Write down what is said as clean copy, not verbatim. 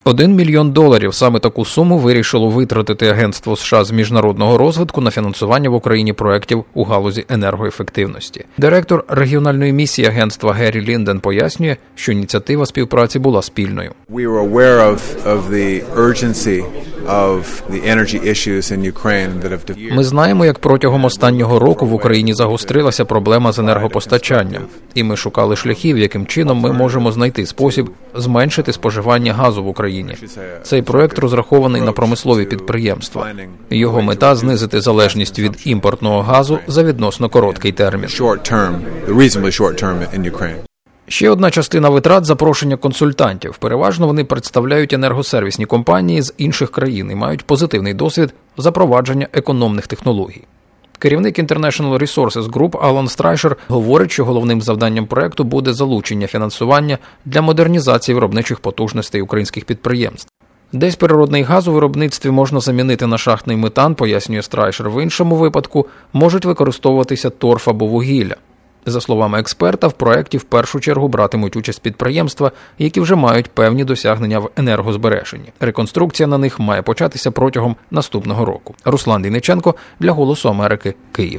$1 мільйон – саме таку суму вирішило витратити Агентство США з міжнародного розвитку на фінансування в Україні проєктів у галузі енергоефективності. Директор регіональної місії агентства Геррі Лінден пояснює, що ініціатива співпраці була спільною. Ми знаємо, як протягом останнього року в Україні загострилася проблема з енергопостачанням, і ми шукали шляхів, яким чином ми можемо знайти спосіб зменшити споживання газу в Україні. Цей проект розрахований на промислові підприємства. Його мета – знизити залежність від імпортного газу за відносно короткий термін. Ще одна частина витрат – запрошення консультантів. Переважно вони представляють енергосервісні компанії з інших країн і мають позитивний досвід запровадження економних технологій. Керівник International Resources Group Алан Страйшер говорить, що головним завданням проекту буде залучення фінансування для модернізації виробничих потужностей українських підприємств. Десь природний газ у виробництві можна замінити на шахтний метан, пояснює Страйшер. В іншому випадку можуть використовуватися торф або вугілля. За словами експерта, в проєкті в першу чергу братимуть участь підприємства, які вже мають певні досягнення в енергозбереженні. Реконструкція на них має початися протягом наступного року. Руслан Дейниченко для «Голосу Америки», Київ.